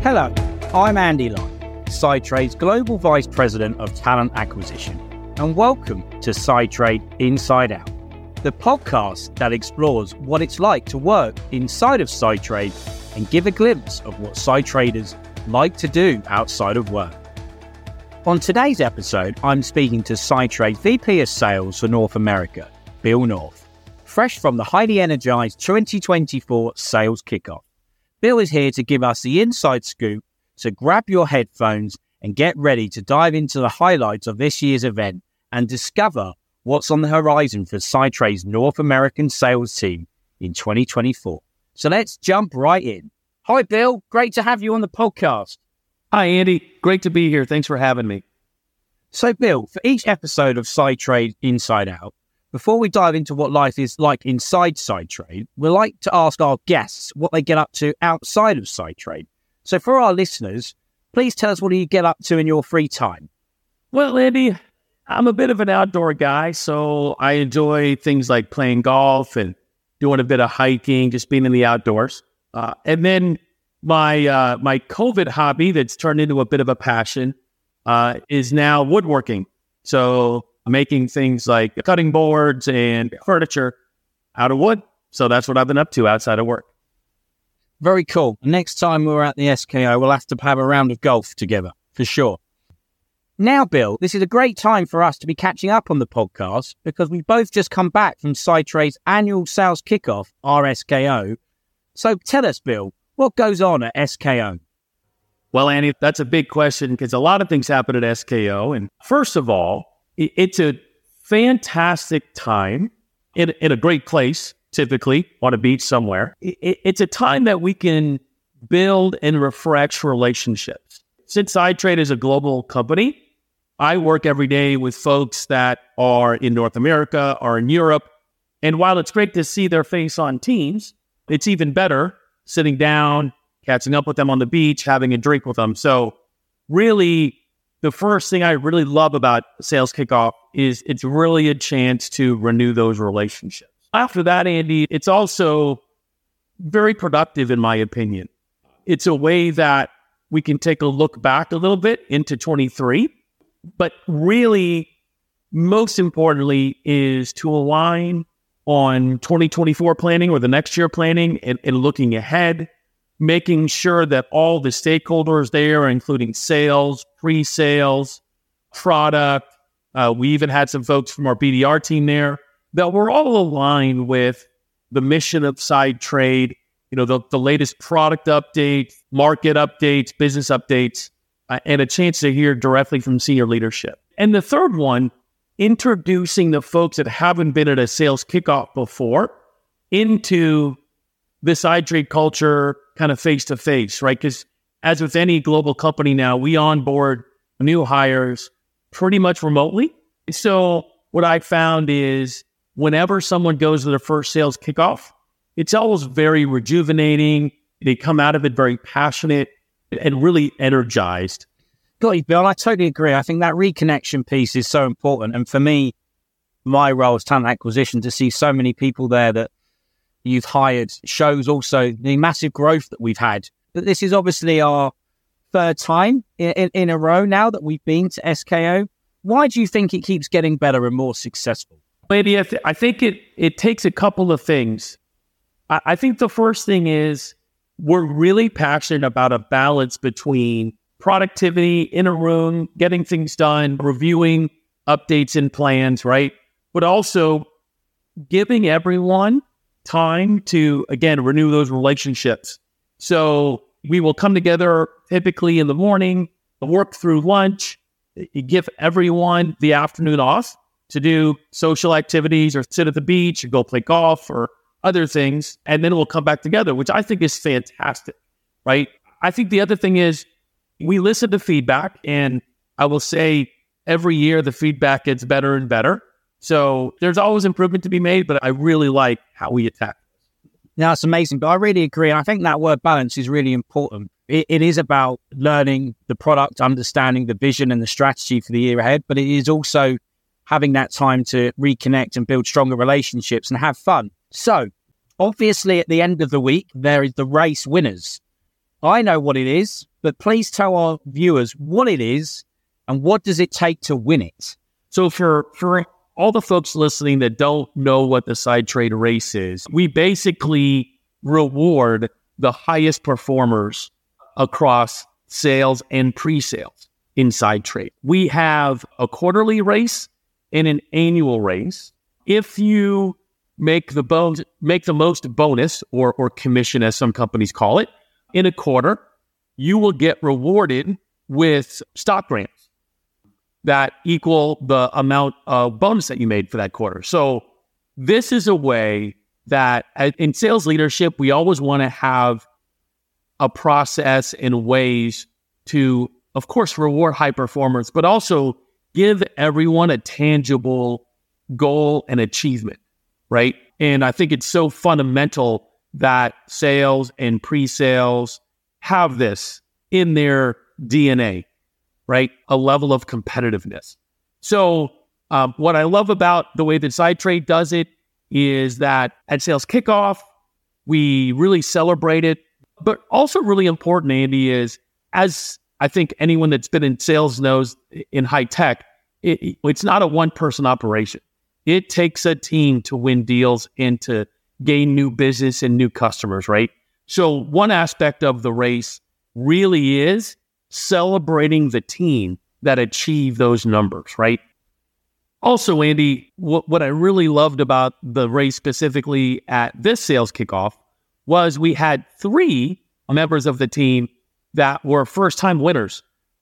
Hello, I'm Andy Lyon, SciTrade's Global Vice President of Talent Acquisition, and welcome to SciTrade Inside Out, the podcast that explores what it's like to work inside of SciTrade and give a glimpse of what SciTraders like to do outside of work. On today's episode, I'm speaking to SciTrade VP of Sales for North America, Bill North, fresh from the highly energized 2024 sales kickoff. Bill is here to give us the inside scoop, so grab your headphones and get ready to dive into the highlights of this year's event and discover what's on the horizon for SciTrade's North American sales team in 2024. So let's jump right in. Hi, Bill. Great to have you on the podcast. Hi, Andy. Great to be here. Thanks for having me. So, Bill, for each episode of SciTrade Inside Out, before we dive into what life is like inside SciTrade, we like to ask our guests what they get up to outside of SciTrade. So for our listeners, please tell us what do you get up to in your free time? Well, Andy, I'm a bit of an outdoor guy, so I enjoy things like playing golf and doing a bit of hiking, just being in the outdoors. And then my COVID hobby that's turned into a bit of a passion is now woodworking. So making things like cutting boards and furniture out of wood. So that's what I've been up to outside of work. Very cool. Next time we're at the SKO, we'll have to have a round of golf together, for sure. Now, Bill, this is a great time for us to be catching up on the podcast because we've both just come back from SciTrade's annual sales kickoff, our SKO. So tell us, Bill, what goes on at SKO? Well, Andy, that's a big question because a lot of things happen at SKO. And first of all, it's a fantastic time in a great place, typically on a beach somewhere. It's a time that we can build and refresh relationships. Since SciTrade is a global company, I work every day with folks that are in North America or in Europe. And while it's great to see their face on Teams, it's even better sitting down, catching up with them on the beach, having a drink with them. So really, the first thing I really love about sales kickoff is it's really a chance to renew those relationships. After that, Andy, it's also very productive, in my opinion. It's a way that we can take a look back a little bit into 23, but really, most importantly, is to align on 2024 planning or the next year planning and looking ahead, making sure that all the stakeholders there, including sales, pre-sales, product, we even had some folks from our BDR team there, that we're all aligned with the mission of SciTrade, the latest product updates, market updates, business updates, and a chance to hear directly from senior leadership. And the third one, introducing the folks that haven't been at a sales kickoff before into the SciTrade culture kind of face-to-face, right? Because as with any global company now, we onboard new hires pretty much remotely. So what I found is whenever someone goes to their first sales kickoff, it's always very rejuvenating. They come out of it very passionate and really energized. Got you, Bill. I totally agree. I think that reconnection piece is so important. And for me, my role as talent acquisition, to see so many people there that you've hired shows also the massive growth that we've had. But this is obviously our third time in a row now that we've been to SKO. Why do you think it keeps getting better and more successful? Maybe I think it takes a couple of things. I think the first thing is we're really passionate about a balance between productivity in a room, getting things done, reviewing updates and plans, right? But also giving everyone time to, again, renew those relationships. So we will come together typically in the morning, work through lunch, give everyone the afternoon off to do social activities or sit at the beach or go play golf or other things. And then we'll come back together, which I think is fantastic, right? I think the other thing is we listen to feedback, and I will say every year the feedback gets better and better. So there's always improvement to be made, but I really like how we attack this. No, it's amazing. But I really agree. I think that word balance is really important. It is about learning the product, understanding the vision and the strategy for the year ahead, but it is also having that time to reconnect and build stronger relationships and have fun. So obviously at the end of the week, there is the race winners. I know what it is. but please tell our viewers what it is and what does it take to win it. So for all the folks listening that don't know what the SciTrade race is, we basically reward the highest performers across sales and pre-sales in SciTrade. We have a quarterly race and an annual race. If you make the most bonus or commission, as some companies call it, in a quarter, you will get rewarded with stock grants that equal the amount of bonus that you made for that quarter. So this is a way that in sales leadership, we always want to have a process and ways to, of course, reward high performance, but also give everyone a tangible goal and achievement, right? And I think it's so fundamental that sales and pre-sales have this in their DNA, right? A level of competitiveness. So what I love about the way that SciTrade does it is that at sales kickoff, we really celebrate it. But also really important, Andy, is, as I think anyone that's been in sales knows, in high tech, it's not a one-person operation. It takes a team to win deals and to gain new business and new customers, right? So one aspect of the race really is celebrating the team that achieve those numbers, right? Also, Andy, what I really loved about the race specifically at this sales kickoff was we had 3 members of the team that were first-time winners.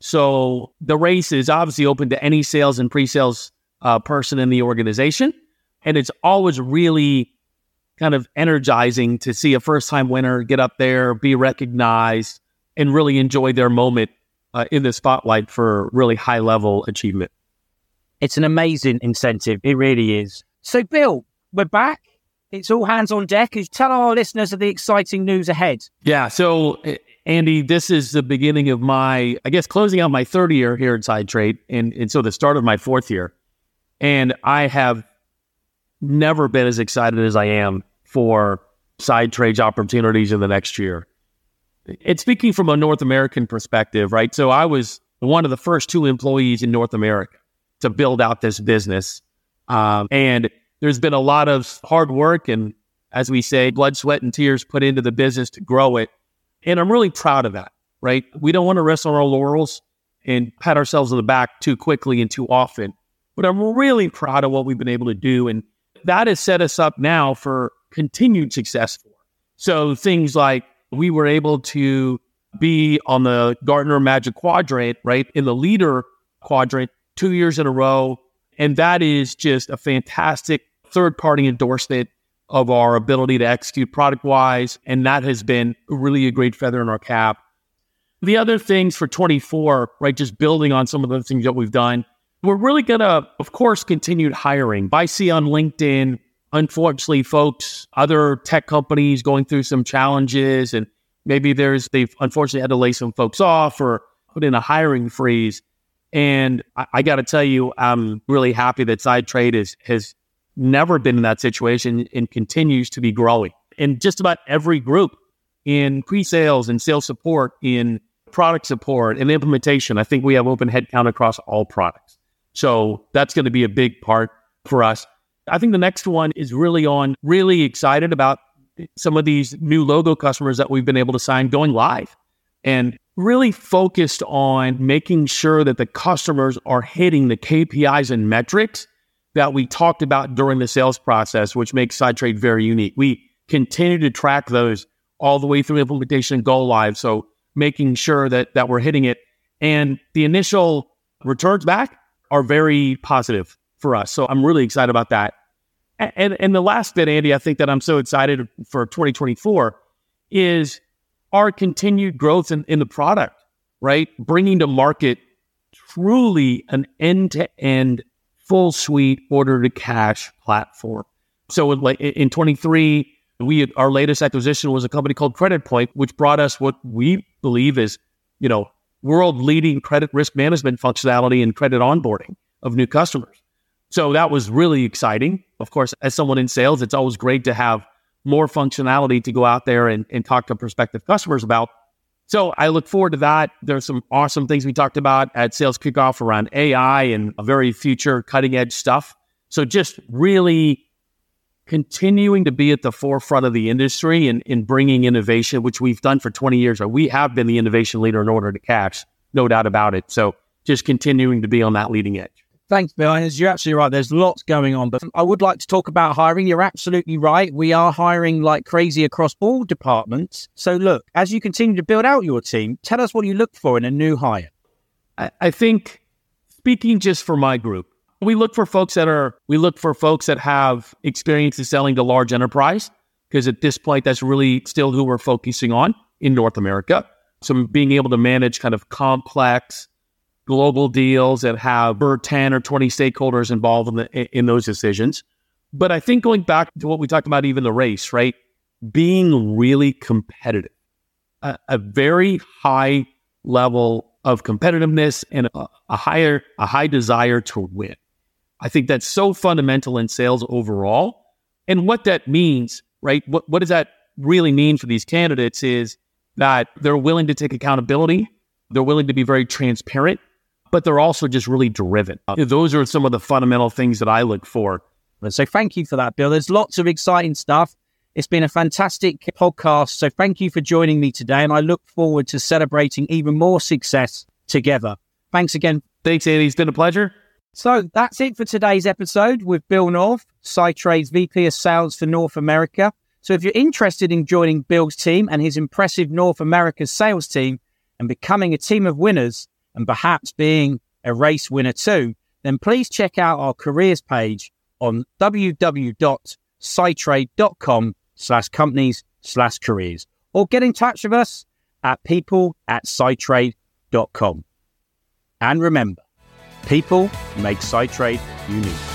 So the race is obviously open to any sales and pre-sales person in the organization. And it's always really kind of energizing to see a first-time winner get up there, be recognized, and really enjoy their moment in the spotlight for really high-level achievement. It's an amazing incentive. It really is. So, Bill, we're back. It's all hands on deck. Tell our listeners of the exciting news ahead. Yeah. So, Andy, this is the beginning of my, I guess, closing out my 3rd year here at SciTrade. And so the start of my 4th year. And I have never been as excited as I am for SciTrade's opportunities in the next year. It's speaking from a North American perspective, right? So I was one of the first 2 employees in North America to build out this business. And there's been a lot of hard work and, as we say, blood, sweat, and tears put into the business to grow it. And I'm really proud of that, right? We don't want to rest on our laurels and pat ourselves on the back too quickly and too often. But I'm really proud of what we've been able to do. And that has set us up now for continued success. So things like we were able to be on the Gartner Magic Quadrant, right? In the leader quadrant 2 years in a row. And that is just a fantastic third-party endorsement of our ability to execute product-wise. And that has been really a great feather in our cap. The other things for 24, right, just building on some of the things that we've done, we're really going to, of course, continue hiring. I see on LinkedIn, unfortunately, folks, other tech companies going through some challenges, and maybe they've unfortunately had to lay some folks off or put in a hiring freeze. And I got to tell you, I'm really happy that SciTrade has never been in that situation and continues to be growing. In just about every group, in pre-sales and sales support, in product support and implementation, I think we have open headcount across all products. So that's going to be a big part for us. I think the next one is really excited about some of these new logo customers that we've been able to sign going live, and really focused on making sure that the customers are hitting the KPIs and metrics that we talked about during the sales process, which makes SciTrade very unique. We continue to track those all the way through implementation and go live. So making sure that we're hitting it. And the initial returns back are very positive for us. So I'm really excited about that. And the last bit, Andy, I think that I'm so excited for 2024 is our continued growth in the product, right? Bringing to market truly an end-to-end full suite order to cash platform. So in 23, our latest acquisition was a company called CreditPoint, which brought us what we believe is, world-leading credit risk management functionality and credit onboarding of new customers. So that was really exciting. Of course, as someone in sales, it's always great to have more functionality to go out there and talk to prospective customers about. So I look forward to that. There's some awesome things we talked about at Sales Kickoff around AI and a very future cutting edge stuff. So just really continuing to be at the forefront of the industry and in bringing innovation, which we've done for 20 years. We have been the innovation leader in order to cash, no doubt about it. So just continuing to be on that leading edge. Thanks, Bill. And you're absolutely right. There's lots going on, but I would like to talk about hiring. You're absolutely right. We are hiring like crazy across all departments. So look, as you continue to build out your team, tell us what you look for in a new hire. I think, speaking just for my group, we look for folks that have experience in selling to large enterprise, because at this point, that's really still who we're focusing on in North America. So being able to manage kind of complex global deals that have 10 or 20 stakeholders involved in those decisions. But I think going back to what we talked about, even the race, right? Being really competitive, a very high level of competitiveness and a high desire to win. I think that's so fundamental in sales overall. And what that means, right? What does that really mean for these candidates is that they're willing to take accountability. They're willing to be very transparent, but they're also just really driven. Those are some of the fundamental things that I look for. So thank you for that, Bill. There's lots of exciting stuff. It's been a fantastic podcast. So thank you for joining me today. And I look forward to celebrating even more success together. Thanks again. Thanks, Andy. It's been a pleasure. So that's it for today's episode with Bill North, SciTrade's VP of Sales for North America. So if you're interested in joining Bill's team and his impressive North America sales team and becoming a team of winners, and perhaps being a race winner too, then please check out our careers page on www.scitrade.com/companies/careers, or get in touch with us at people@scitrade.com. And remember, people make SciTrade unique.